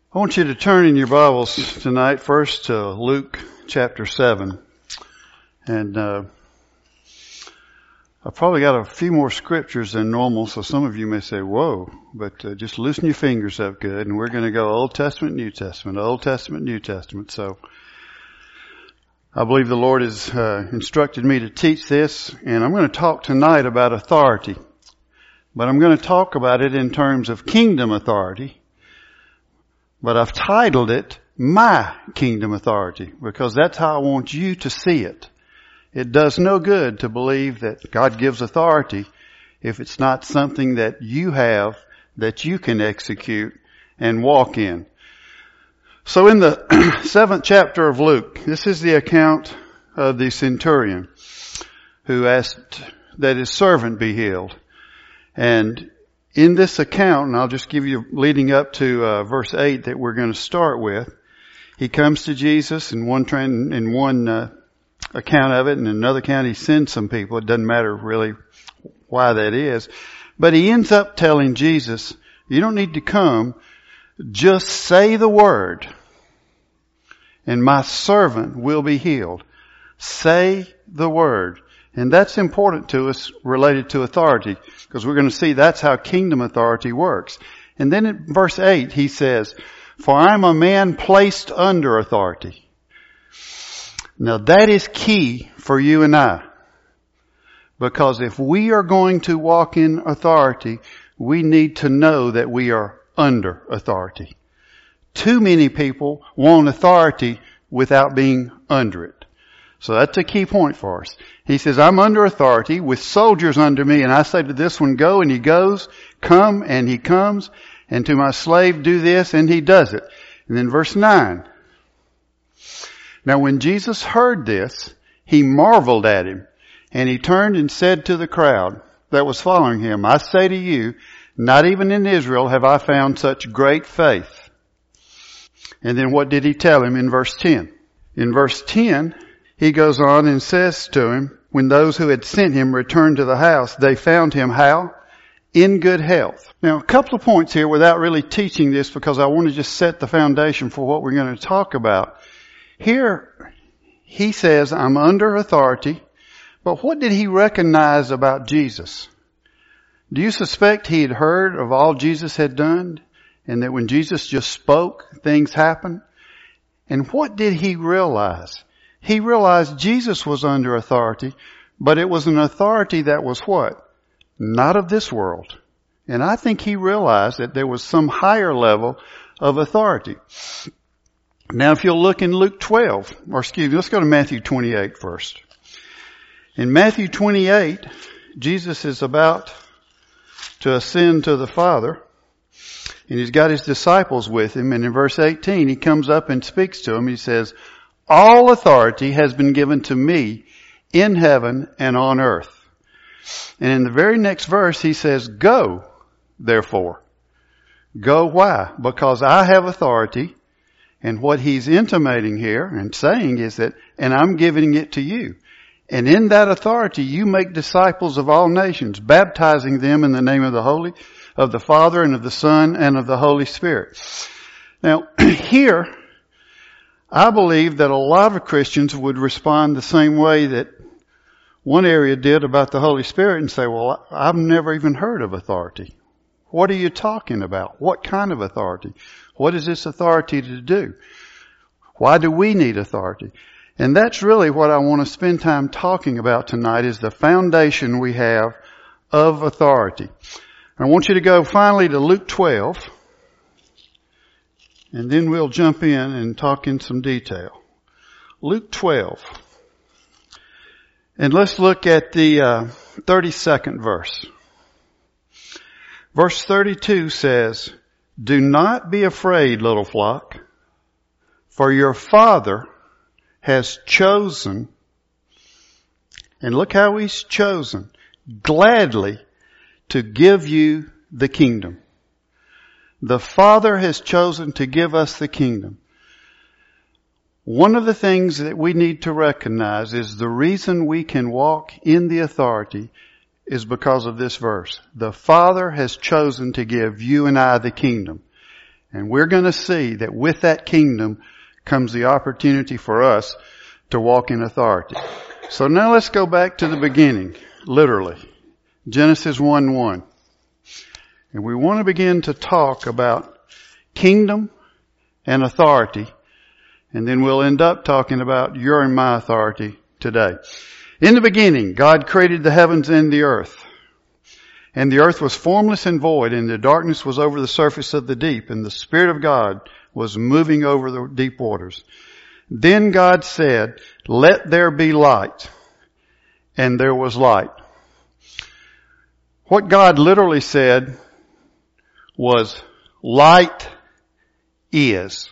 I want you to turn in your Bibles tonight first to Luke chapter 7. And I've probably got a few more scriptures than normal, so some of you may say, whoa, but just loosen your fingers up good, and we're going to go Old Testament, New Testament, Old Testament, New Testament. So I believe the Lord has instructed me to teach this, and I'm going to talk tonight about authority. But I'm going to talk about it in terms of kingdom authority. But I've titled it, My Kingdom Authority, because that's how I want you to see it. It does no good to believe that God gives authority if it's not something that you have, that you can execute and walk in. So in the 7th chapter of Luke, this is the account of the centurion who asked that his servant be healed. And in this account, and I'll just give you leading up to verse 8 that we're going to start with, he comes to Jesus in one account of it, and in another account he sends some people. It doesn't matter really why that is. But he ends up telling Jesus, you don't need to come, just say the word, and my servant will be healed. Say the word. And that's important to us related to authority, because we're going to see that's how kingdom authority works. And then in verse 8 he says, for I am a man placed under authority. Now that is key for you and I. Because if we are going to walk in authority, we need to know that we are under authority. Too many people want authority without being under it. So that's a key point for us. He says, I'm under authority with soldiers under me, and I say to this one, go, and he goes, come, and he comes, and to my slave, do this, and he does it. And then verse 9. Now when Jesus heard this, he marveled at him, and he turned and said to the crowd that was following him, I say to you, not even in Israel have I found such great faith. And then what did he tell him in verse 10? In verse 10, he goes on and says to him, when those who had sent him returned to the house, they found him how? In good health. Now, a couple of points here without really teaching this, because I want to just set the foundation for what we're going to talk about. Here, he says, I'm under authority, but what did he recognize about Jesus? Do you suspect he had heard of all Jesus had done, and that when Jesus just spoke, things happened? And what did he realize? He realized Jesus was under authority, but it was an authority that was what? Not of this world. And I think he realized that there was some higher level of authority. Now if you'll look in Luke 12, let's go to Matthew 28 first. In Matthew 28, Jesus is about to ascend to the Father, and he's got his disciples with him, and in verse 18 he comes up and speaks to them. He says, all authority has been given to me in heaven and on earth. And in the very next verse he says, go, therefore. Go why? Because I have authority, and what he's intimating here and saying is that, and I'm giving it to you. And in that authority you make disciples of all nations, baptizing them in the name of the Father and of the Son and of the Holy Spirit. Now here, I believe that a lot of Christians would respond the same way that one area did about the Holy Spirit and say, well, I've never even heard of authority. What are you talking about? What kind of authority? What is this authority to do? Why do we need authority? And that's really what I want to spend time talking about tonight, is the foundation we have of authority. I want you to go finally to Luke 12. And then we'll jump in and talk in some detail. Luke 12. And let's look at the 32nd verse. Verse 32 says, do not be afraid, little flock, for your Father has chosen, and look how he's chosen, gladly to give you the kingdom. The Father has chosen to give us the kingdom. One of the things that we need to recognize is the reason we can walk in the authority is because of this verse. The Father has chosen to give you and I the kingdom. And we're going to see that with that kingdom comes the opportunity for us to walk in authority. So now let's go back to the beginning, literally. Genesis 1:1. And we want to begin to talk about kingdom and authority. And then we'll end up talking about your and my authority today. In the beginning, God created the heavens and the earth. And the earth was formless and void, and the darkness was over the surface of the deep, and the Spirit of God was moving over the deep waters. Then God said, "Let there be light." And there was light. What God literally said was, "Light is."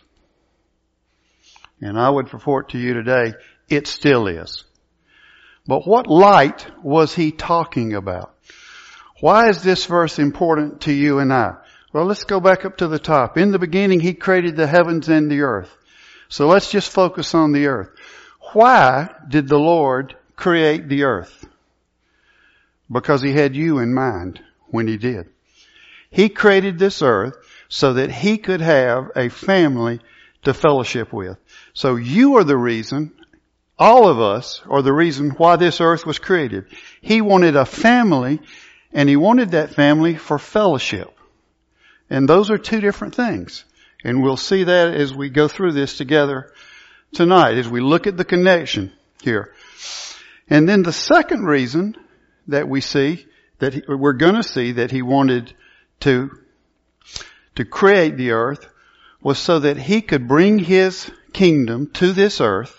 And I would report to you today, it still is. But what light was He talking about? Why is this verse important to you and I? Well, let's go back up to the top. In the beginning, He created the heavens and the earth. So let's just focus on the earth. Why did the Lord create the earth? Because He had you in mind when He did. He created this earth so that He could have a family to fellowship with. So you are the reason, all of us are the reason why this earth was created. He wanted a family, and He wanted that family for fellowship. And those are two different things. And we'll see that as we go through this together tonight, as we look at the connection here. And then the second reason that we see, that we're going to see that He wanted to create the earth was so that He could bring His kingdom to this earth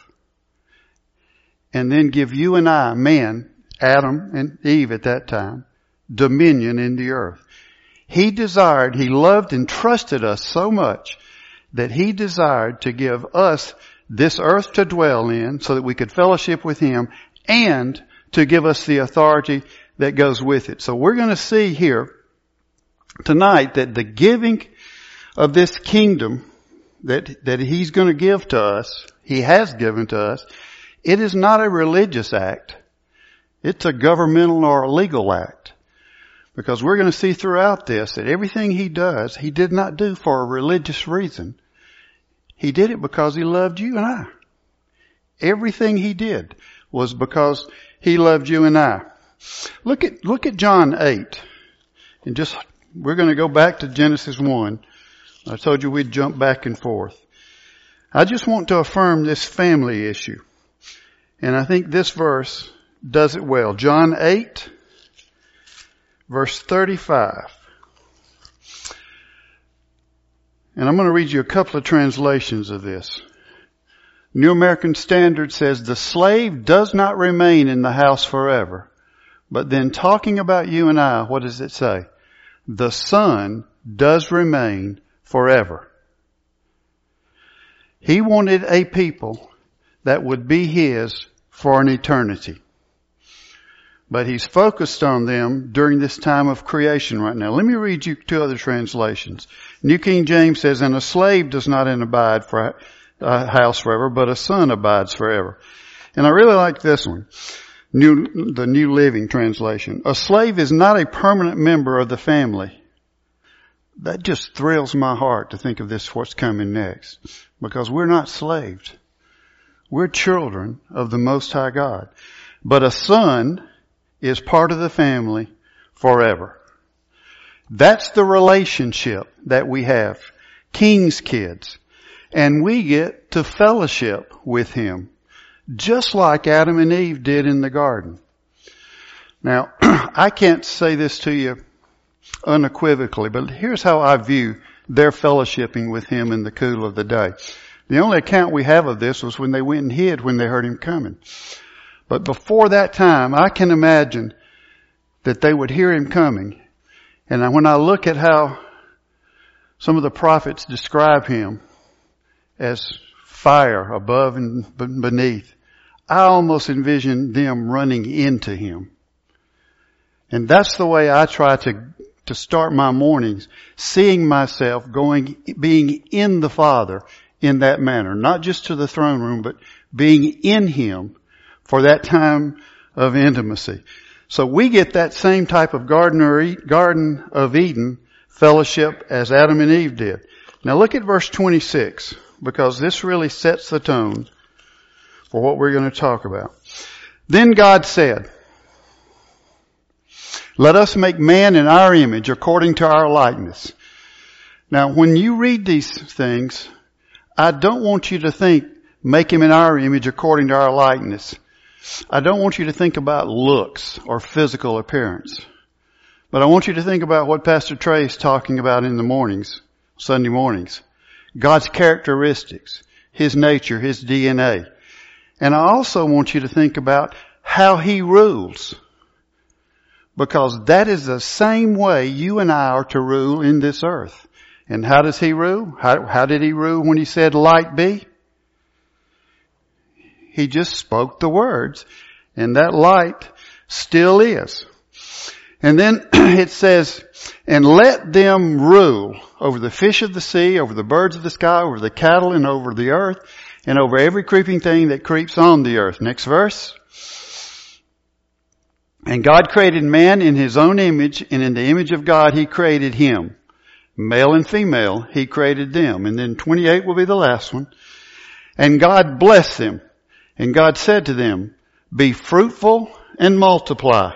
and then give you and I, man, Adam and Eve at that time, dominion in the earth. He desired, He loved and trusted us so much that He desired to give us this earth to dwell in so that we could fellowship with Him and to give us the authority that goes with it. So we're going to see here tonight that the giving of this kingdom that He's going to give to us, He has given to us, it is not a religious act. It's a governmental or a legal act. Because we're going to see throughout this that everything He does, He did not do for a religious reason. He did it because He loved you and I. Everything He did was because He loved you and I. Look at John 8. And we're going to go back to Genesis 1. I told you we'd jump back and forth. I just want to affirm this family issue. And I think this verse does it well. John 8, verse 35. And I'm going to read you a couple of translations of this. New American Standard says, "The slave does not remain in the house forever." But then talking about you and I, what does it say? The son does remain forever. He wanted a people that would be His for an eternity. But He's focused on them during this time of creation right now. Let me read you two other translations. New King James says, "And a slave does not abide for a house forever, but a son abides forever." And I really like this one. The New Living Translation. "A slave is not a permanent member of the family." That just thrills my heart to think of this, what's coming next. Because we're not slaves. We're children of the Most High God. But a son is part of the family forever. That's the relationship that we have. King's kids. And we get to fellowship with Him. Just like Adam and Eve did in the garden. Now, I can't say this to you unequivocally, but here's how I view their fellowshipping with Him in the cool of the day. The only account we have of this was when they went and hid when they heard Him coming. But before that time, I can imagine that they would hear Him coming. And when I look at how some of the prophets describe Him as fire above and beneath, I almost envision them running into Him. And that's the way I try to start my mornings, seeing myself being in the Father in that manner. Not just to the throne room, but being in Him for that time of intimacy. So we get that same type of Garden of Eden fellowship as Adam and Eve did. Now look at verse 26, because this really sets the tone for what we're going to talk about. Then God said, let us make man in our image according to our likeness. Now when you read these things, I don't want you to think, make him in our image according to our likeness. I don't want you to think about looks or physical appearance. But I want you to think about what Pastor Trey is talking about in the mornings, Sunday mornings. God's characteristics, His nature, His DNA. And I also want you to think about how He rules. Because that is the same way you and I are to rule in this earth. And how does He rule? How did He rule when He said light be? He just spoke the words, and that light still is. And then it says, and let them rule over the fish of the sea, over the birds of the sky, over the cattle, and over the earth, and over every creeping thing that creeps on the earth. Next verse. And God created man in His own image, and in the image of God He created him. Male and female, He created them. And then 28 will be the last one. And God blessed them. And God said to them, be fruitful and multiply.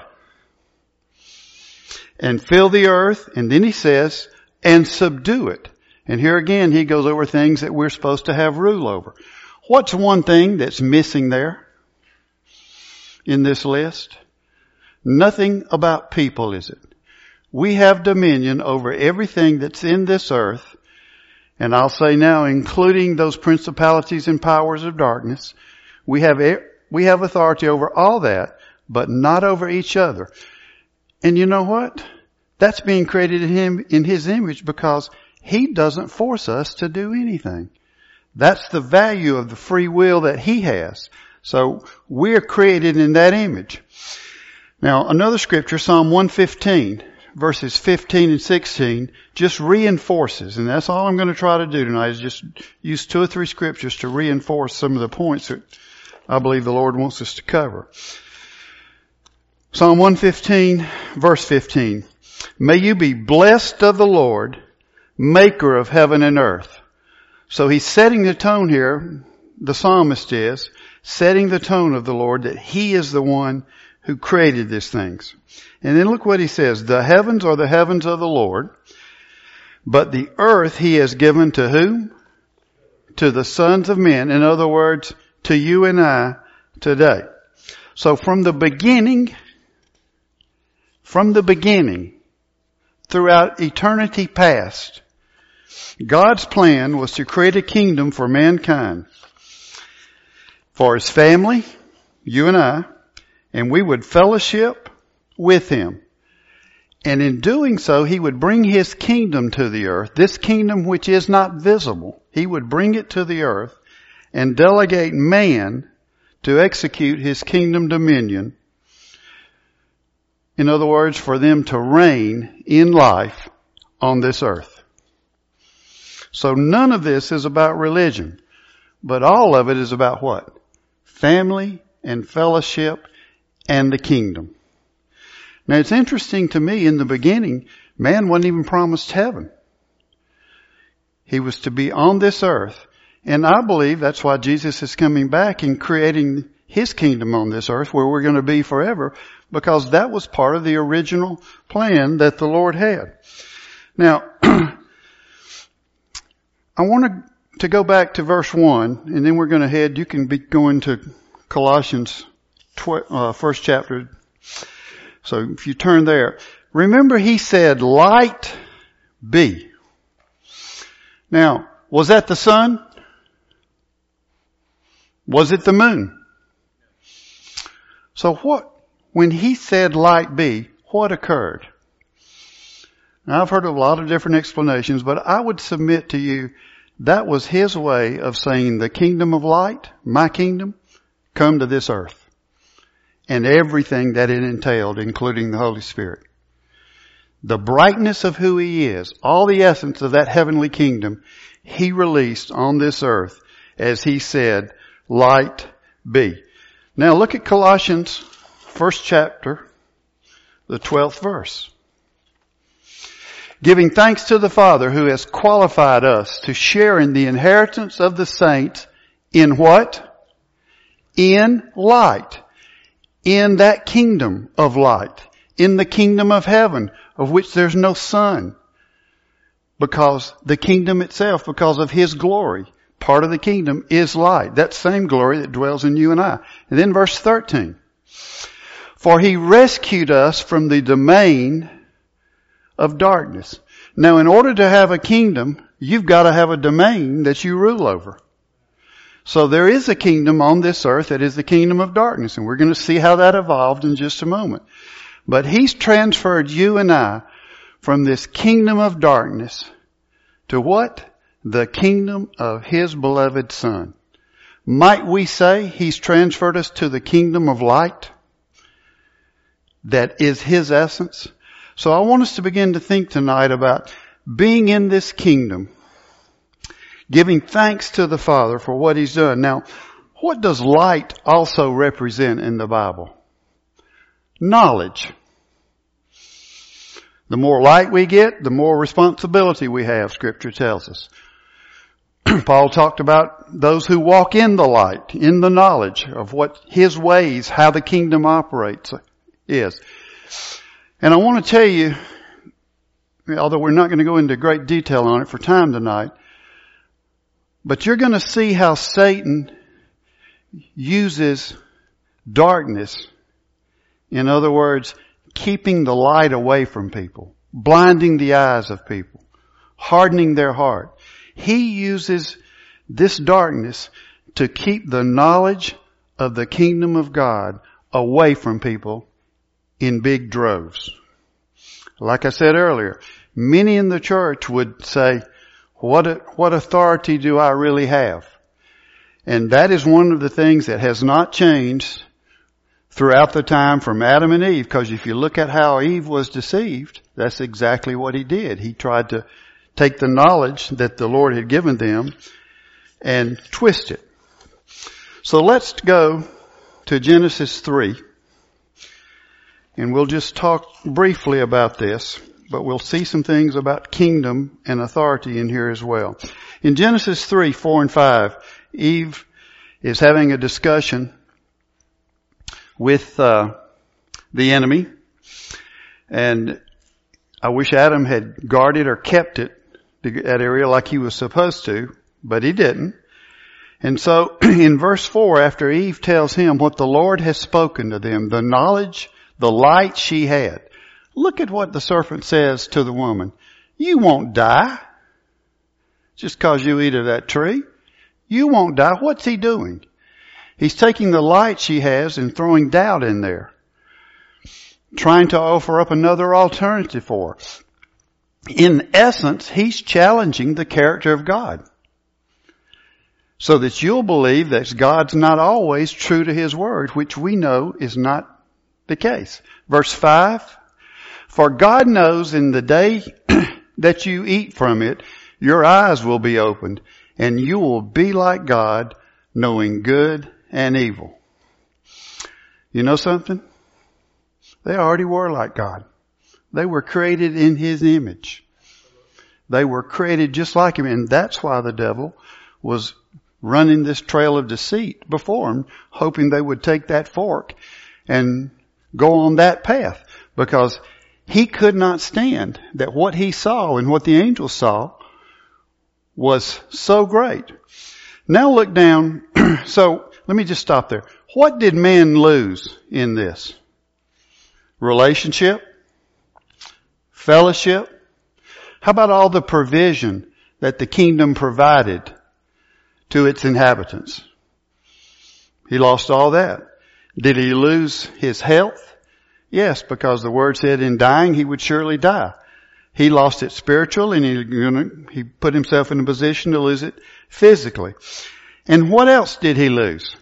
And fill the earth. And then He says, and subdue it. And here again, He goes over things that we're supposed to have rule over. What's one thing that's missing there in this list? Nothing about people, is it? We have dominion over everything that's in this earth. And I'll say now, including those principalities and powers of darkness. We have authority over all that, but not over each other. And you know what? That's being created in His image because He doesn't force us to do anything. That's the value of the free will that He has. So we're created in that image. Now another scripture, Psalm 115, verses 15 and 16, just reinforces, and that's all I'm going to try to do tonight is just use 2 or 3 scriptures to reinforce some of the points that I believe the Lord wants us to cover. Psalm 115, verse 15. May you be blessed of the Lord, maker of heaven and earth. So he's setting the tone here, the psalmist is, setting the tone of the Lord that He is the one who created these things. And then look what he says. The heavens are the heavens of the Lord, but the earth He has given to whom? To the sons of men. In other words, to you and I today. So from the beginning, throughout eternity past, God's plan was to create a kingdom for mankind, for His family, you and I, and we would fellowship with Him. And in doing so, He would bring His kingdom to the earth, this kingdom which is not visible. He would bring it to the earth and delegate man to execute His kingdom dominion. In other words, for them to reign in life on this earth. So none of this is about religion, but all of it is about what? Family and fellowship and the kingdom. Now it's interesting to me, in the beginning, man wasn't even promised heaven. He was to be on this earth. And I believe that's why Jesus is coming back and creating His kingdom on this earth where we're going to be forever, because that was part of the original plan that the Lord had. Now, I want to go back to verse 1, and then we're going to head, you can be going to Colossians first chapter. So if you turn there, remember He said, light be. Now, was that the sun? Was it the moon? So when He said light be, what occurred? Now I've heard of a lot of different explanations, but I would submit to you that was His way of saying the kingdom of light, my kingdom, come to this earth. And everything that it entailed, including the Holy Spirit. The brightness of who He is, all the essence of that heavenly kingdom, He released on this earth as He said, light be. Now look at Colossians, first chapter, the 12th verse. Giving thanks to the Father who has qualified us to share in the inheritance of the saints in what? In light. In that kingdom of light. In the kingdom of heaven, of which there's no sun. Because the kingdom itself, because of His glory, part of the kingdom is light. That same glory that dwells in you and I. And then verse 13. For He rescued us from the domain of darkness. Now, in order to have a kingdom, you've got to have a domain that you rule over. So there is a kingdom on this earth that is the kingdom of darkness, and we're going to see how that evolved in just a moment. But He's transferred you and I from this kingdom of darkness to what? The kingdom of His beloved Son. Might we say He's transferred us to the kingdom of light? That is His essence. So I want us to begin to think tonight about being in this kingdom, giving thanks to the Father for what He's done. Now, what does light also represent in the Bible? Knowledge. The more light we get, the more responsibility we have, Scripture tells us. Paul talked about those who walk in the light, in the knowledge of what His ways, how the kingdom operates is. And I want to tell you, although we're not going to go into great detail on it for time tonight, but you're going to see how Satan uses darkness. In other words, keeping the light away from people, blinding the eyes of people, hardening their heart. He uses this darkness to keep the knowledge of the kingdom of God away from people in big droves. Like I said earlier, many in the church would say, what authority do I really have? And that is one of the things that has not changed throughout the time from Adam and Eve, because if you look at how Eve was deceived, that's exactly what he did. He tried to take the knowledge that the Lord had given them and twist it. So let's go to Genesis 3. And we'll just talk briefly about this, but we'll see some things about kingdom and authority in here as well. In Genesis 3, 4 and 5, Eve is having a discussion with the enemy. And I wish Adam had guarded or kept it, that area, like he was supposed to, but he didn't. And so in verse 4, after Eve tells him what the Lord has spoken to them, the knowledge, the light she had. Look at what the serpent says to the woman. You won't die just because you eat of that tree. You won't die. What's he doing? He's taking the light she has and throwing doubt in there, trying to offer up another alternative for her. In essence, he's challenging the character of God, so that you'll believe that God's not always true to His word, which we know is not the case. Verse 5, for God knows in the day that you eat from it, your eyes will be opened, and you will be like God, knowing good and evil. You know something? They already were like God. They were created in His image. They were created just like Him, and that's why the devil was running this trail of deceit before him, hoping they would take that fork and go on that path, because he could not stand that what he saw and what the angels saw was so great. Now look down. So let me just stop there. What did man lose in this? Relationship? Fellowship? How about all the provision that the kingdom provided to its inhabitants? He lost all that. Did he lose his health? Yes, because the word said in dying he would surely die. He lost it spiritual, and he put himself in a position to lose it physically. And what else did he lose?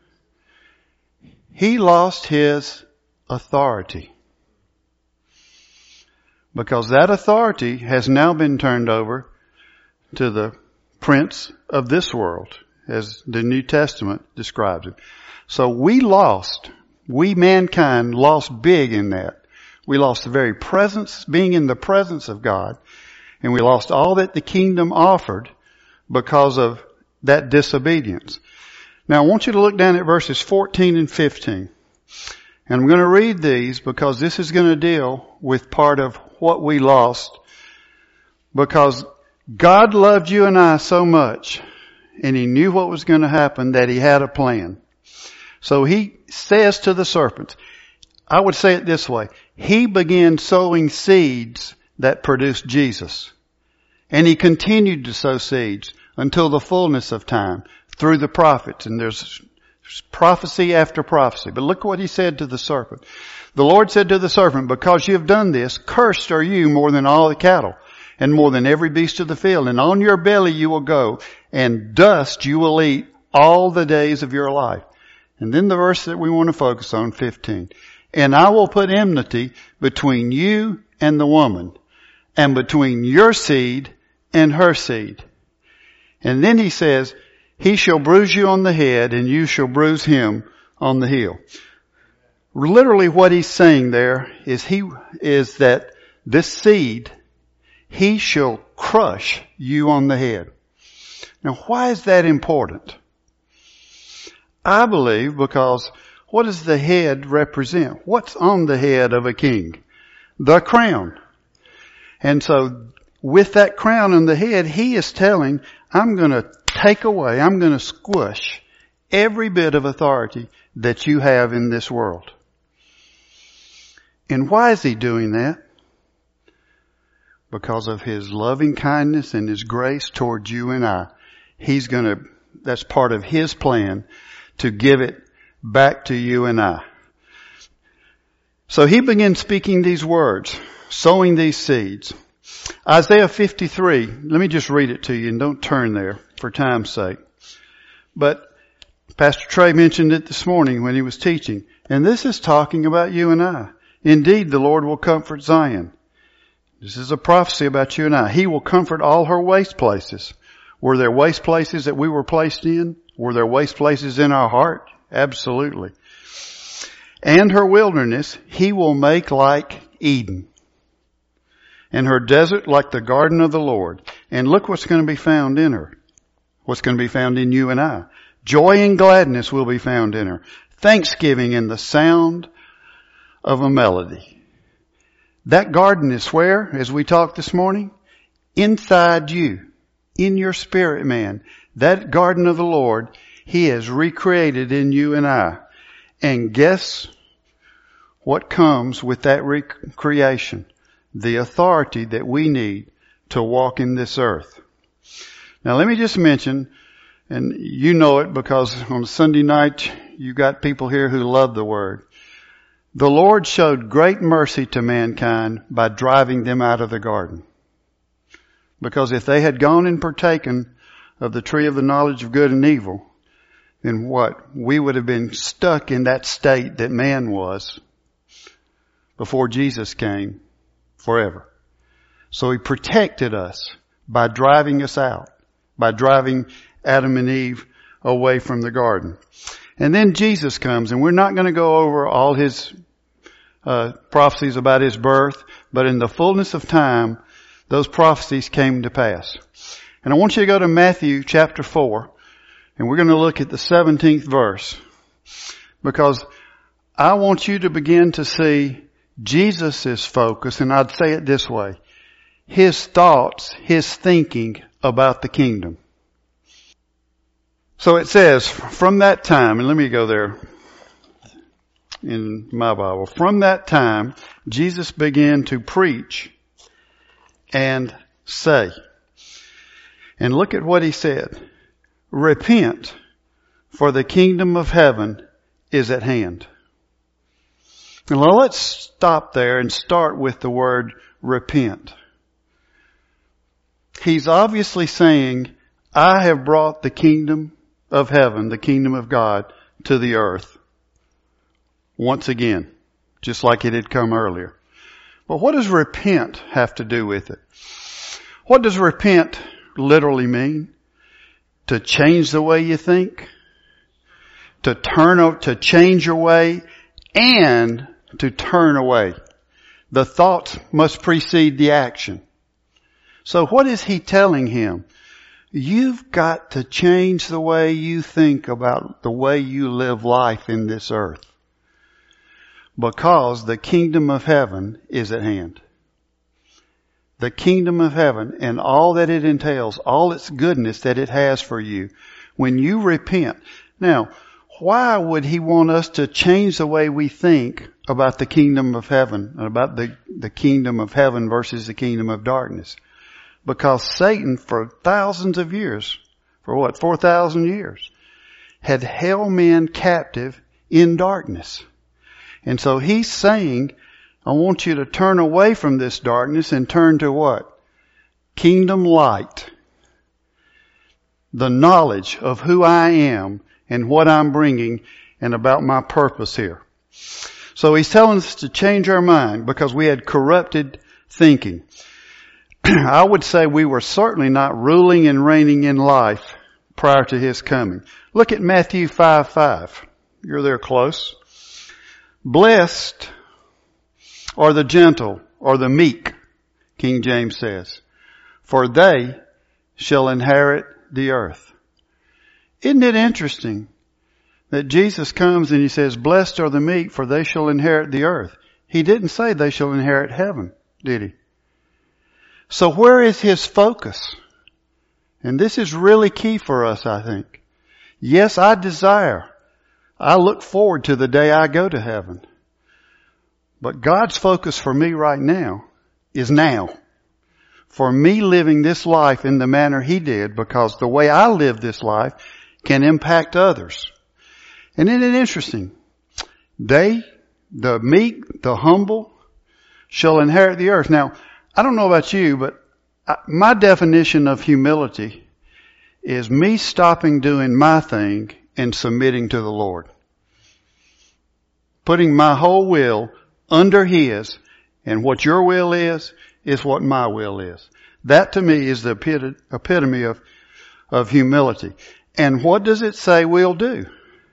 He lost his authority. Because that authority has now been turned over to the prince of this world, as the New Testament describes it. So we mankind lost big in that. We lost the very presence, being in the presence of God. And we lost all that the kingdom offered because of that disobedience. Now I want you to look down at verses 14 and 15. And I'm going to read these because this is going to deal with part of what we lost. Because God loved you and I so much, and He knew what was going to happen, that He had a plan. So He says to the serpent, I would say it this way, He began sowing seeds that produced Jesus. And He continued to sow seeds until the fullness of time through the prophets. And there's prophecy after prophecy. But look what He said to the serpent. The Lord said to the serpent, because you have done this, cursed are you more than all the cattle and more than every beast of the field. And on your belly you will go, and dust you will eat all the days of your life. And then the verse that we want to focus on, 15. And I will put enmity between you and the woman, and between your seed and her seed. And then He says, He shall bruise you on the head, and you shall bruise him on the heel. Literally what He's saying there is that this seed, he shall crush you on the head. Now why is that important? I believe because what does the head represent? What's on the head of a king? The crown. And so with that crown on the head, He is telling, I'm going to take away, I'm going to squish every bit of authority that you have in this world. And why is He doing that? Because of His loving kindness and His grace towards you and I. That's part of His plan to give it back to you and I. So He began speaking these words, sowing these seeds. Isaiah 53, let me just read it to you and don't turn there for time's sake. But Pastor Trey mentioned it this morning when he was teaching. And this is talking about you and I. Indeed, the Lord will comfort Zion. This is a prophecy about you and I. He will comfort all her waste places. Were there waste places that we were placed in? Were there waste places in our heart? Absolutely. And her wilderness He will make like Eden, and her desert like the garden of the Lord. And look what's going to be found in her. What's going to be found in you and I. Joy and gladness will be found in her. Thanksgiving and the sound of a melody. That garden is where, as we talked this morning, inside you, in your spirit man. That garden of the Lord, He has recreated in you and I. And guess what comes with that recreation? The authority that we need to walk in this earth. Now let me just mention, and you know it because on Sunday night you got people here who love the Word. The Lord showed great mercy to mankind by driving them out of the garden. Because if they had gone and partaken of the tree of the knowledge of good and evil, then what? We would have been stuck in that state that man was before Jesus came forever. So He protected us by driving us out, by driving Adam and Eve away from the garden. And then Jesus comes, and we're not going to go over all His prophecies about His birth, but in the fullness of time, those prophecies came to pass. And I want you to go to Matthew chapter 4, and we're going to look at the 17th verse, because I want you to begin to see Jesus' focus, and I'd say it this way, His thoughts, His thinking about the kingdom. So it says, from that time, and let me go there in my Bible. From that time, Jesus began to preach and say, and look at what He said, repent, for the kingdom of heaven is at hand. Now let's stop there and start with the word repent. He's obviously saying, I have brought the kingdom of heaven, the kingdom of God, to the earth once again, just like it had come earlier. But what does repent have to do with it? What does repent literally mean? To change the way you think, to change your way, and to turn away. The thoughts must precede the action. So what is he telling him? You've got to change the way you think about the way you live life in this earth. Because the kingdom of heaven is at hand. The kingdom of heaven and all that it entails, all its goodness that it has for you, when you repent. Now, why would he want us to change the way we think about the kingdom of heaven and about the kingdom of heaven versus the kingdom of darkness? Because Satan, for thousands of years, 4,000 years, had held men captive in darkness. And so he's saying, I want you to turn away from this darkness and turn to what? Kingdom light. The knowledge of who I am and what I'm bringing and about my purpose here. So he's telling us to change our mind because we had corrupted thinking. I would say we were certainly not ruling and reigning in life prior to his coming. Look at Matthew 5:5. You're there close. Blessed are the gentle or the meek, King James says, for they shall inherit the earth. Isn't it interesting that Jesus comes and he says, blessed are the meek, for they shall inherit the earth. He didn't say they shall inherit heaven, did he? So where is his focus? And this is really key for us, I think. Yes, I look forward to the day I go to heaven. But God's focus for me right now is now. For me living this life in the manner he did, because the way I live this life can impact others. And isn't it interesting? They, the meek, the humble, shall inherit the earth. Now, I don't know about you, but my definition of humility is me stopping doing my thing and submitting to the Lord. Putting my whole will under his, and what your will is what my will is. That to me is the epitome of humility. And what does it say we'll do?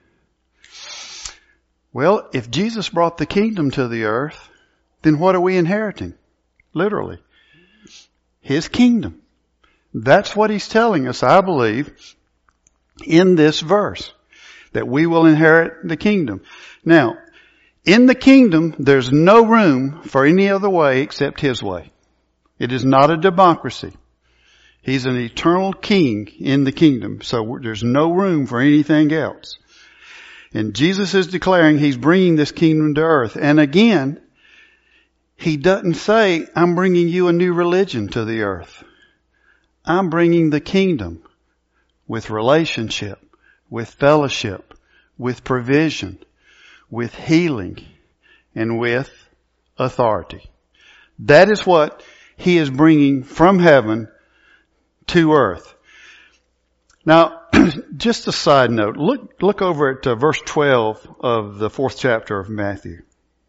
Well, if Jesus brought the kingdom to the earth, then what are we inheriting? Literally. His kingdom. That's what he's telling us, I believe, in this verse. That we will inherit the kingdom. Now, in the kingdom, there's no room for any other way except his way. It is not a democracy. He's an eternal king in the kingdom, so there's no room for anything else. And Jesus is declaring he's bringing this kingdom to earth. And again, he doesn't say, I'm bringing you a new religion to the earth. I'm bringing the kingdom with relationship, with fellowship, with provision, with healing, and with authority. That is what he is bringing from heaven to earth. Now, just a side note, look over at verse 12 of the 4th chapter of Matthew.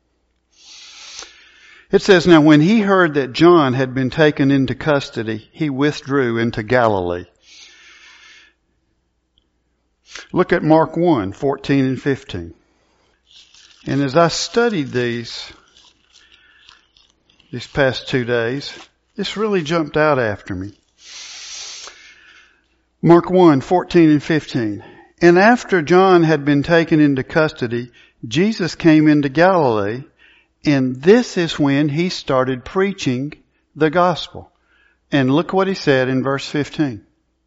It says, now when he heard that John had been taken into custody, he withdrew into Galilee. Look at Mark 1, 14 and 15. And as I studied these past 2 days, this really jumped out after me. Mark 1, 14 and 15. And after John had been taken into custody, Jesus came into Galilee, and this is when he started preaching the gospel. And look what he said in verse 15.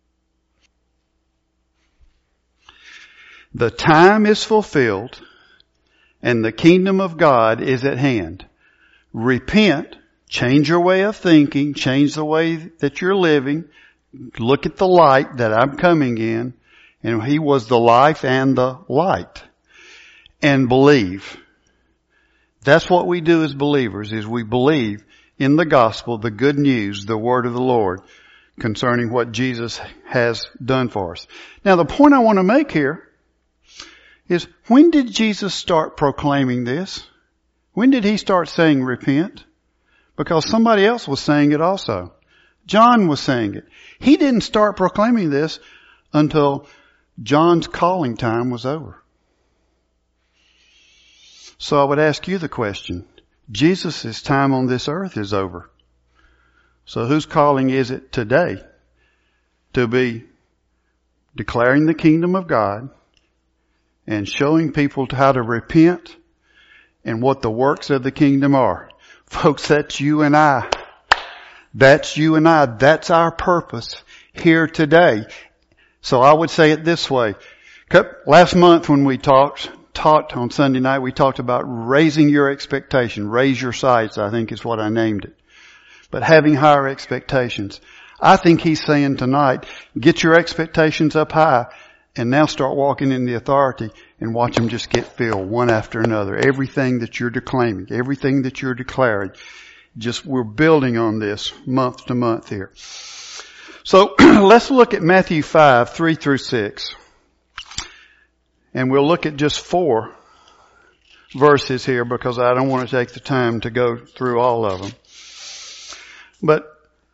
The time is fulfilled, and the kingdom of God is at hand. Repent, change your way of thinking, change the way that you're living. Look at the light that I'm coming in. And he was the life and the light. And believe. That's what we do as believers, is we believe in the gospel, the good news, the word of the Lord concerning what Jesus has done for us. Now the point I want to make here is, when did Jesus start proclaiming this? When did he start saying repent? Because somebody else was saying it also. John was saying it. He didn't start proclaiming this until John's calling time was over. So I would ask you the question, Jesus' time on this earth is over. So whose calling is it today to be declaring the kingdom of God and showing people how to repent and what the works of the kingdom are? Folks, that's you and I. That's you and I. That's our purpose here today. So I would say it this way. Last month when we taught on Sunday night, we talked about raising your expectation. Raise your sights, I think is what I named it. But having higher expectations. I think he's saying tonight, get your expectations up high and now start walking in the authority and watch them just get filled one after another. Everything that you're declaiming, everything that you're declaring. We're building on this month to month here. So let's look at Matthew 5, 3 through 6. And we'll look at just 4 verses here because I don't want to take the time to go through all of them. But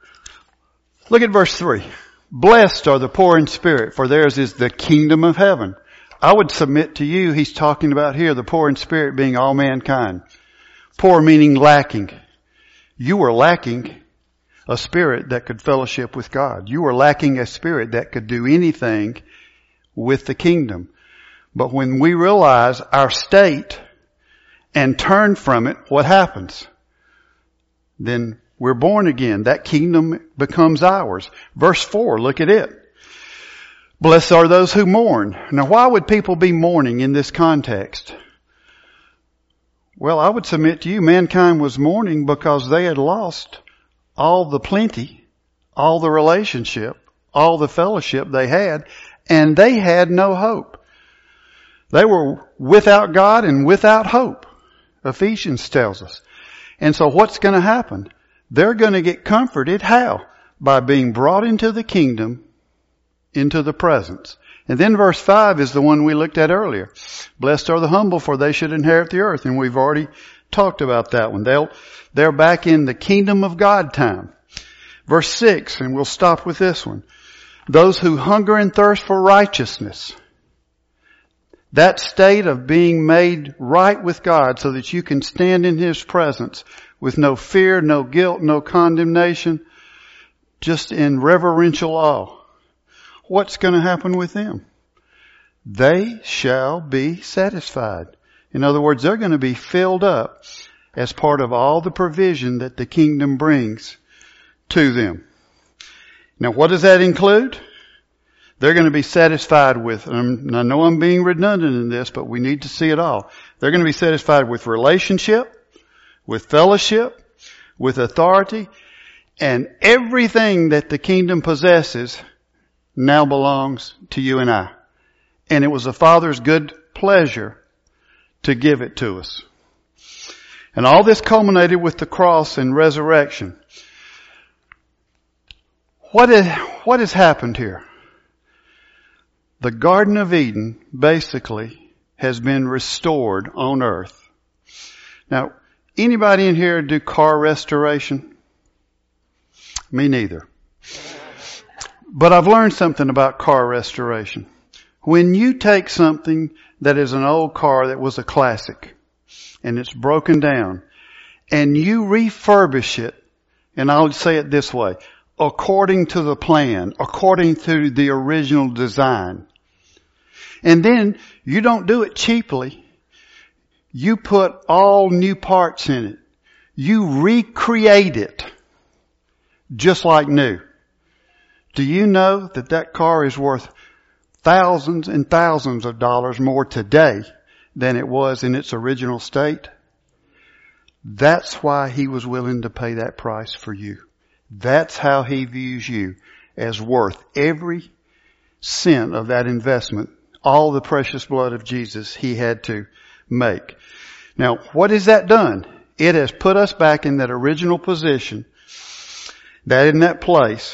look at verse 3. Blessed are the poor in spirit, for theirs is the kingdom of heaven. I would submit to you, he's talking about here the poor in spirit being all mankind. Poor meaning lacking. You were lacking a spirit that could fellowship with God. You were lacking a spirit that could do anything with the kingdom. But when we realize our state and turn from it, what happens? Then we're born again. That kingdom becomes ours. Verse 4, look at it. Blessed are those who mourn. Now why would people be mourning in this context? Well, I would submit to you, mankind was mourning because they had lost all the plenty, all the relationship, all the fellowship they had, and they had no hope. They were without God and without hope, Ephesians tells us. And so what's going to happen? They're going to get comforted. How? By being brought into the kingdom, into the presence. And then verse 5 is the one we looked at earlier. Blessed are the humble, for they should inherit the earth. And we've already talked about that one. They're back in the kingdom of God time. Verse 6, and we'll stop with this one. Those who hunger and thirst for righteousness. That state of being made right with God so that you can stand in His presence with no fear, no guilt, no condemnation, just in reverential awe. What's going to happen with them? They shall be satisfied. In other words, they're going to be filled up as part of all the provision that the kingdom brings to them. Now, what does that include? They're going to be satisfied with, and I know I'm being redundant in this, but we need to see it all. They're going to be satisfied with relationship, with fellowship, with authority, and everything that the kingdom possesses now belongs to you and I. And it was the Father's good pleasure to give it to us. And all this culminated with the cross and resurrection. What has happened here? The Garden of Eden basically has been restored on earth. Now, anybody in here do car restoration? Me neither. But I've learned something about car restoration. When you take something that is an old car that was a classic and it's broken down and you refurbish it, and I'll say it this way, according to the plan, according to the original design. And then you don't do it cheaply. You put all new parts in it. You recreate it just like new. Do you know that that car is worth thousands and thousands of dollars more today than it was in its original state? That's why He was willing to pay that price for you. That's how He views you, as worth every cent of that investment, all the precious blood of Jesus He had to make. Now, what has that done? It has put us back in that original position, that in that place.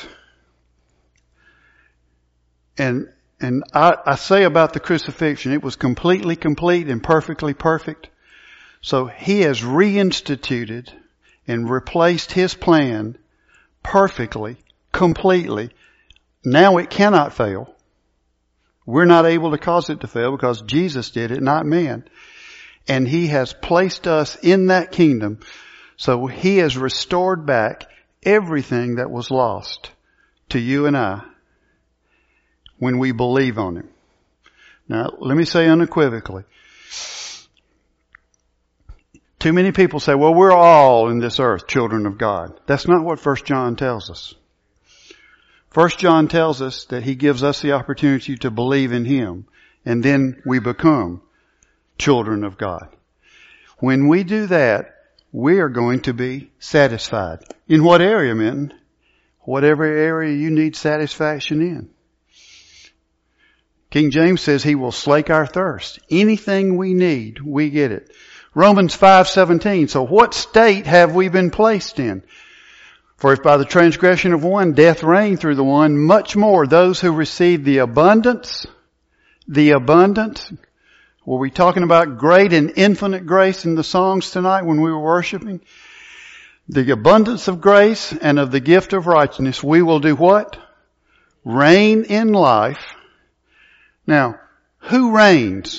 And I say about the crucifixion, it was completely complete and perfectly perfect. So He has reinstituted and replaced His plan perfectly, completely. Now it cannot fail. We're not able to cause it to fail because Jesus did it, not man. and He has placed us in that kingdom. So He has restored back everything that was lost to you and I when we believe on Him. Now, let me say unequivocally, too many people say, well, we're all in this earth children of God. That's not what 1 John tells us. 1 John tells us that He gives us the opportunity to believe in Him, and then we become children of God. When we do that, we are going to be satisfied. In what area, Minton? Whatever area you need satisfaction in. King James says He will slake our thirst. Anything we need, we get it. Romans 5:17. So what state have we been placed in? For if by the transgression of one death reigned through the one, much more those who receive the abundance. Were we talking about great and infinite grace in the songs tonight when we were worshiping? The abundance of grace and of the gift of righteousness, we will do what? Reign in life. Now, who reigns?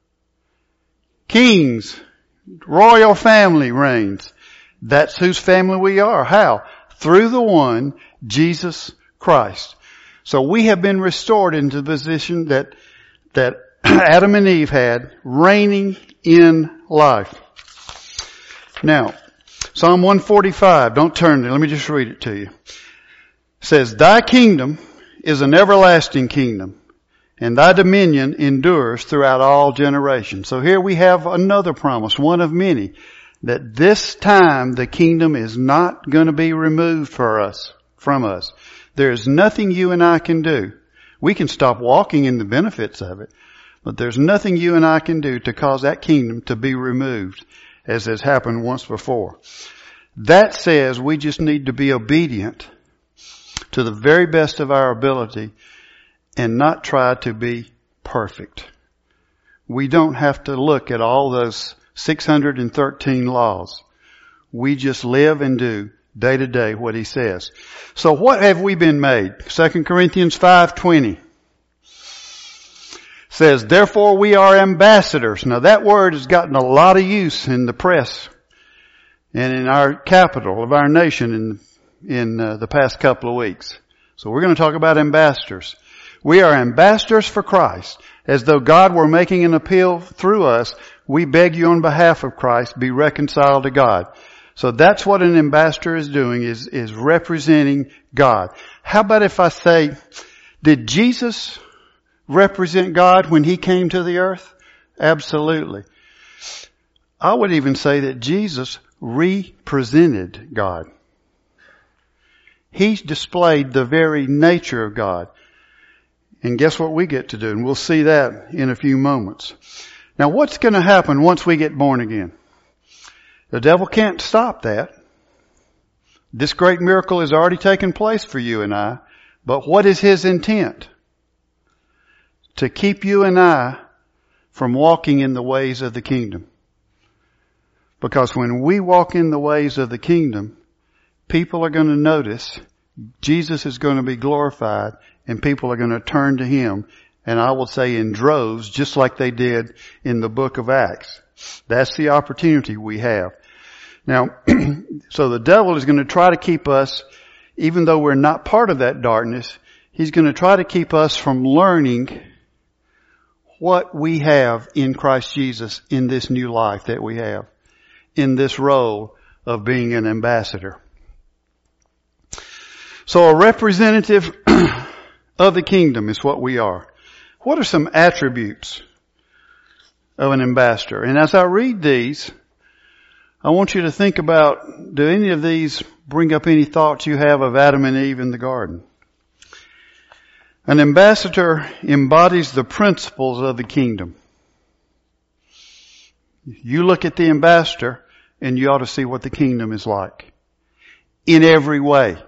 Kings. Royal family reigns. That's whose family we are. How? Through the one, Jesus Christ. So we have been restored into the position that Adam and Eve had, reigning in life. Now, Psalm 145, don't turn there, let me just read it to you. It says, Thy kingdom is an everlasting kingdom, and Thy dominion endures throughout all generations. So here we have another promise, one of many, that this time the kingdom is not going to be removed from us. There is nothing you and I can do. We can stop walking in the benefits of it, but there's nothing you and I can do to cause that kingdom to be removed, as has happened once before. That says we just need to be obedient to the very best of our ability and not try to be perfect. We don't have to look at all those 613 laws. We just live and do day to day what He says. So what have we been made? 2 Corinthians 5:20 says, Therefore we are ambassadors. Now that word has gotten a lot of use in the press and in our capital of our nation in the past couple of weeks. So we're going to talk about ambassadors. We are ambassadors for Christ. As though God were making an appeal through us, we beg you on behalf of Christ, be reconciled to God. So that's what an ambassador is doing, is representing God. How about if I say, did Jesus represent God when He came to the earth? Absolutely. I would even say that Jesus represented God. He displayed the very nature of God. And guess what we get to do? And we'll see that in a few moments. Now what's going to happen once we get born again? The devil can't stop that. This great miracle has already taken place for you and I. But what is his intent? To keep you and I from walking in the ways of the kingdom. Because when we walk in the ways of the kingdom, people are going to notice, Jesus is going to be glorified, and people are going to turn to Him, and I will say in droves, just like they did in the book of Acts. That's the opportunity we have. Now, so the devil is going to try to keep us, even though we're not part of that darkness, he's going to try to keep us from learning what we have in Christ Jesus in this new life that we have, in this role of being an ambassador. So a representative of the kingdom is what we are. What are some attributes of an ambassador? And as I read these, I want you to think about, do any of these bring up any thoughts you have of Adam and Eve in the garden? An ambassador embodies the principles of the kingdom. You look at the ambassador and you ought to see what the kingdom is like. In every way.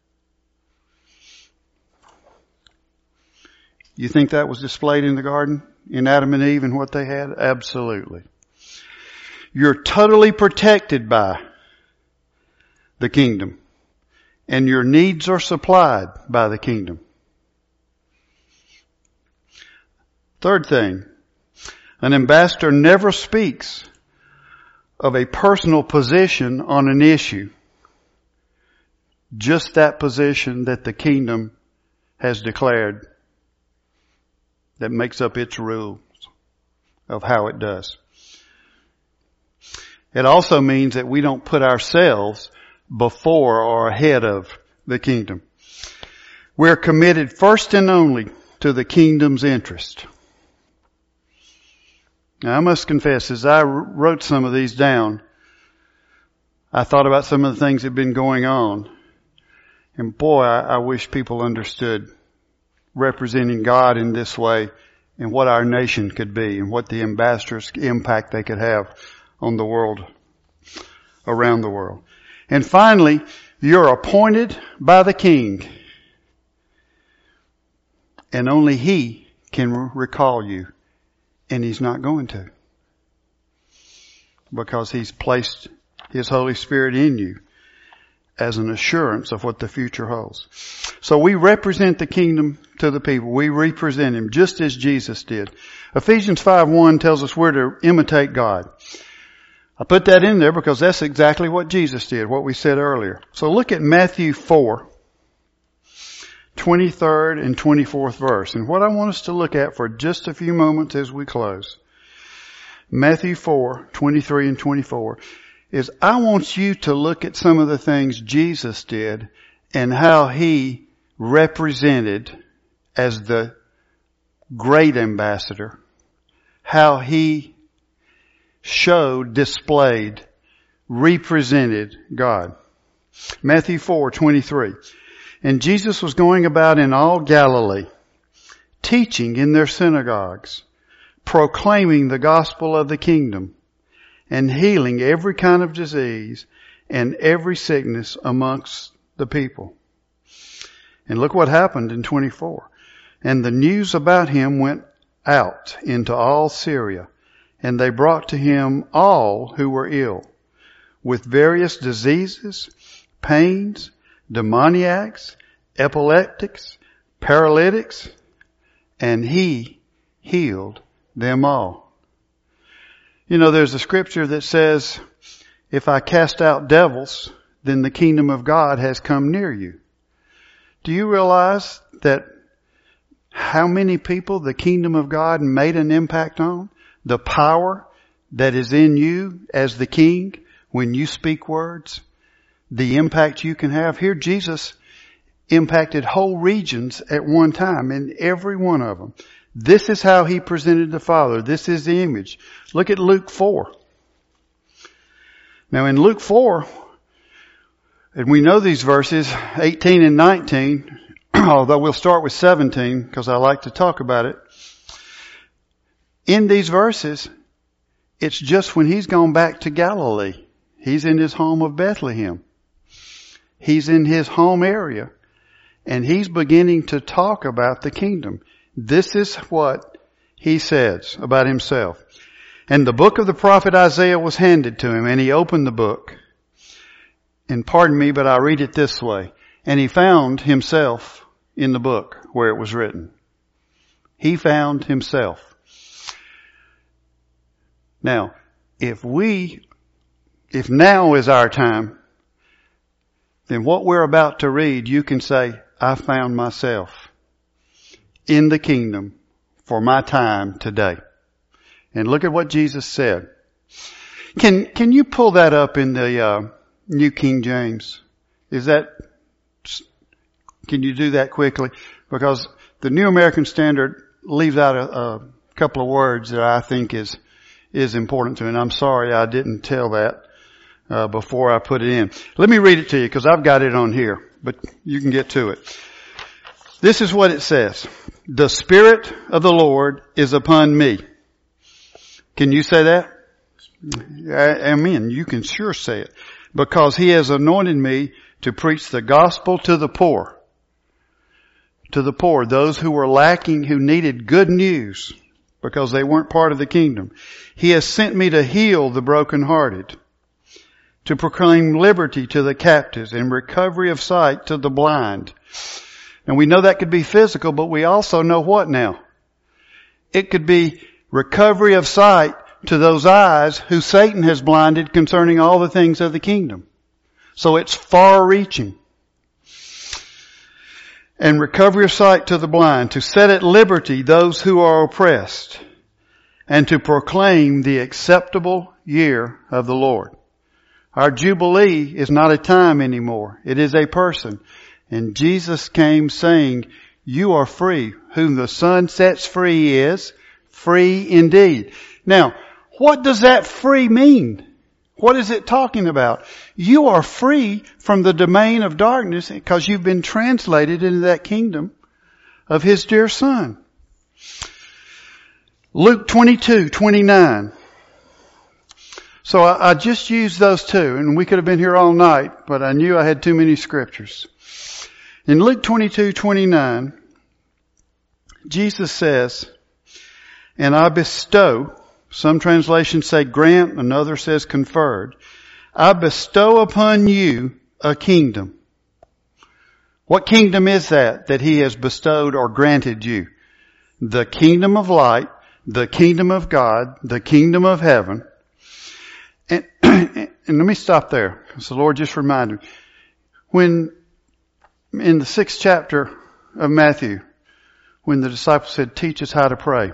You think that was displayed in the garden? In Adam and Eve and what they had? Absolutely. You're totally protected by the kingdom. And your needs are supplied by the kingdom. Third thing, An ambassador never speaks of a personal position on an issue. Just that position that the kingdom has declared that makes up its rules of how it does. It also means that we don't put ourselves before or ahead of the kingdom. We're committed first and only to the kingdom's interest. Now, I must confess, as I wrote some of these down, I thought about some of the things that have been going on. And boy, I wish people understood representing God in this way and what our nation could be and what the ambassadors' impact they could have on the world, around the world. And finally, you're appointed by the King. And only He can recall you. And He's not going to. Because He's placed His Holy Spirit in you as an assurance of what the future holds. So we represent the kingdom to the people. We represent Him just as Jesus did. Ephesians 5:1 tells us we're to imitate God. I put that in there because that's exactly what Jesus did, what we said earlier. So look at Matthew 4, 23rd and 24th verse. And what I want us to look at for just a few moments as we close, Matthew 4, 23 and 24, is I want you to look at some of the things Jesus did and how He represented as the great ambassador, how He showed, displayed, represented God. Matthew 4:23. And Jesus was going about in all Galilee, teaching in their synagogues, proclaiming the gospel of the kingdom, and healing every kind of disease and every sickness amongst the people. And look what happened in 24. And the news about Him went out into all Syria, and they brought to Him all who were ill, with various diseases, pains, demoniacs, epileptics, paralytics, and He healed them all. You know, there's a scripture that says, if I cast out devils, then the kingdom of God has come near you. Do you realize that how many people the kingdom of God made an impact on? The power that is in you as the king when you speak words, the impact you can have. Here Jesus impacted whole regions at one time, in every one of them. This is how He presented the Father. This is the image. Look at Luke 4. Now in Luke 4, and we know these verses, 18 and 19, although we'll start with 17 because I like to talk about it. In these verses, it's just when He's gone back to Galilee. He's in His home of Bethlehem. He's in His home area. And He's beginning to talk about the kingdom. This is what He says about Himself. And the book of the prophet Isaiah was handed to Him, and He opened the book. And pardon me, but I read it this way. And He found Himself in the book where it was written. He found Himself. Now, if now is our time, then what we're about to read, you can say, I found myself in the kingdom for my time today. And look at what Jesus said. Can you pull that up in the New King James? Can you do that quickly? Because the New American Standard leaves out a couple of words that I think is important to me. And I'm sorry I didn't tell that before I put it in. Let me read it to you because I've got it on here, but you can get to it. This is what it says. The Spirit of the Lord is upon me. Can you say that? Amen. You can sure say it. Because He has anointed me to preach the gospel to the poor. To the poor, those who were lacking, who needed good news because they weren't part of the kingdom. He has sent me to heal the brokenhearted, to proclaim liberty to the captives and recovery of sight to the blind. And we know that could be physical, but we also know what now? It could be Recovery of sight to those eyes who Satan has blinded concerning all the things of the kingdom. So it's far-reaching. And recovery of sight to the blind, to set at liberty those who are oppressed, and to proclaim the acceptable year of the Lord. Our Jubilee is not a time anymore. It is a person. And Jesus came saying, you are free. Whom the Son sets free is free indeed. Now, what does that free mean? What is it talking about? You are free from the domain of darkness because you've been translated into that kingdom of His dear Son. Luke 22:29. So I just used those two, and we could have been here all night, but I knew I had too many scriptures. In Luke 22:29, Jesus says, and I bestow, some translations say grant, another says conferred, I bestow upon you a kingdom. What kingdom is that He has bestowed or granted you? The kingdom of light, the kingdom of God, the kingdom of heaven. And let me stop there, because the Lord just reminded me. When, in the 6th chapter of Matthew, when the disciples said, teach us how to pray.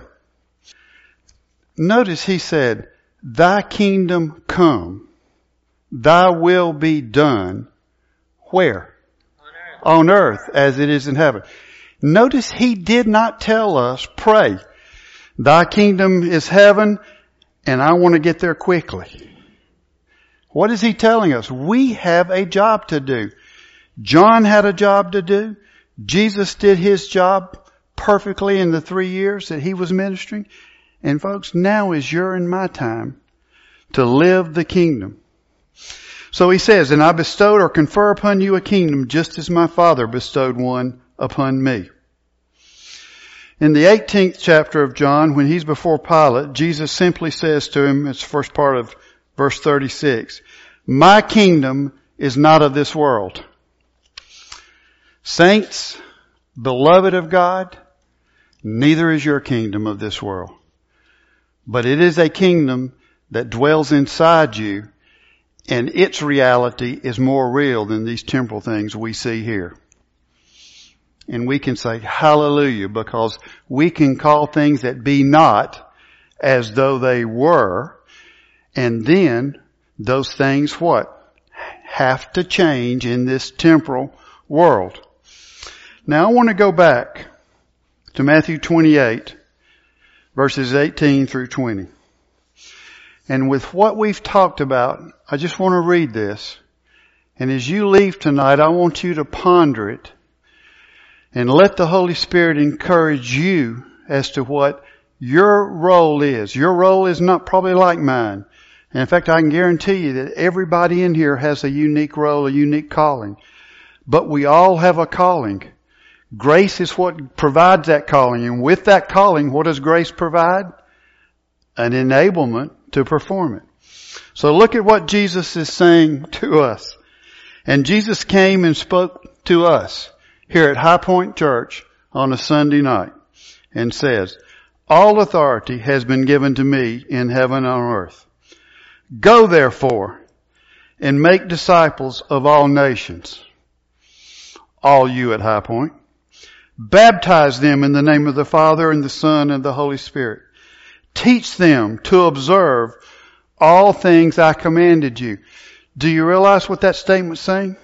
Notice He said, thy kingdom come, thy will be done. Where? On earth as it is in heaven. Notice He did not tell us, pray, thy kingdom is heaven, and I want to get there quickly. What is He telling us? We have a job to do. John had a job to do. Jesus did His job perfectly in the 3 years that He was ministering. And folks, now is your and my time to live the kingdom. So He says, and I bestowed or confer upon you a kingdom just as my Father bestowed one upon me. In the 18th chapter of John, when He's before Pilate, Jesus simply says to him, it's the first part of verse 36, my kingdom is not of this world. Saints, beloved of God, neither is your kingdom of this world. But it is a kingdom that dwells inside you, and its reality is more real than these temporal things we see here. And we can say hallelujah, because we can call things that be not as though they were, and then those things what? Have to change in this temporal world. Now I want to go back to Matthew 28, verses 18 through 20. And with what we've talked about, I just want to read this. And as you leave tonight, I want you to ponder it and let the Holy Spirit encourage you as to what your role is. Your role is not probably like mine. And in fact, I can guarantee you that everybody in here has a unique role, a unique calling. But we all have a calling. Grace is what provides that calling. And with that calling, what does grace provide? An enablement to perform it. So look at what Jesus is saying to us. And Jesus came and spoke to us here at High Point Church on a Sunday night and says, all authority has been given to me in heaven and on earth. Go therefore and make disciples of all nations. All you at High Point. Baptize them in the name of the Father and the Son and the Holy Spirit. Teach them to observe all things I commanded you. Do you realize what that statement's saying?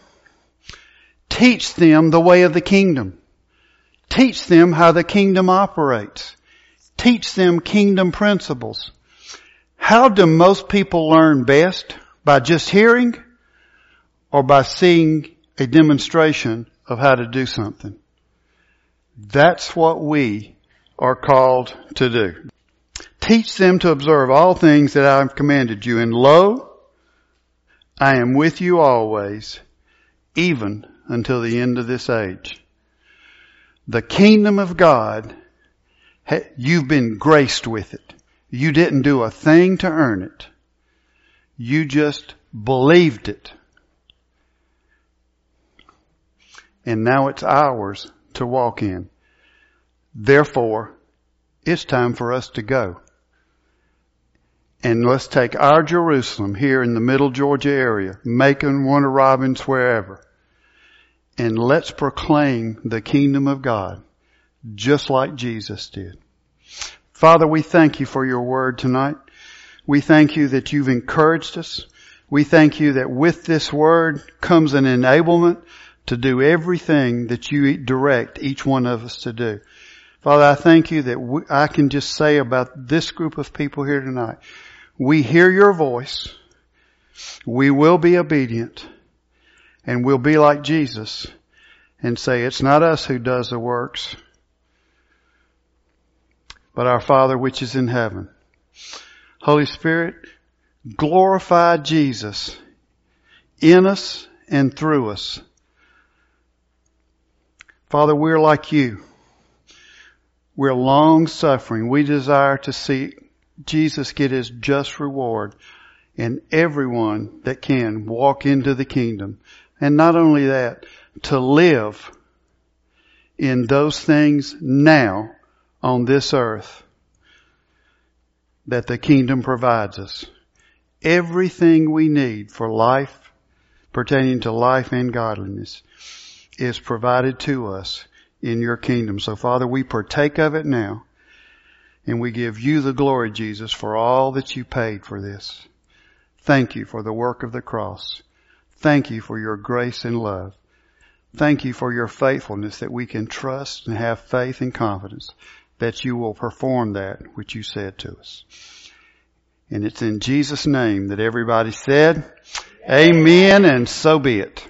Teach them the way of the kingdom. Teach them how the kingdom operates. Teach them kingdom principles. How do most people learn best? By just hearing or by seeing a demonstration of how to do something? That's what we are called to do. Teach them to observe all things that I have commanded you. And lo, I am with you always, even until the end of this age. The kingdom of God, you've been graced with it. You didn't do a thing to earn it. You just believed it. And now it's ours to walk in. Therefore, it's time for us to go. And let's take our Jerusalem here in the middle Georgia area, Macon, Warner Robins, wherever. And let's proclaim the kingdom of God just like Jesus did. Father, we thank you for your word tonight. We thank you that you've encouraged us. We thank you that with this word comes an enablement to do everything that you direct each one of us to do. Father, I thank you that I can just say about this group of people here tonight, we hear your voice, we will be obedient, and we'll be like Jesus and say, it's not us who does the works, but our Father which is in heaven. Holy Spirit, glorify Jesus in us and through us. Father, we're like you. We're long-suffering. We desire to see Jesus get his just reward and everyone that can walk into the kingdom. And not only that, to live in those things now on this earth that the kingdom provides us. Everything we need for life, pertaining to life and godliness, is provided to us in your kingdom. So Father, we partake of it now. And we give you the glory, Jesus, for all that you paid for this. Thank you for the work of the cross. Thank you for your grace and love. Thank you for your faithfulness that we can trust and have faith and confidence that you will perform that which you said to us. And it's in Jesus' name that everybody said, Amen, and so be it.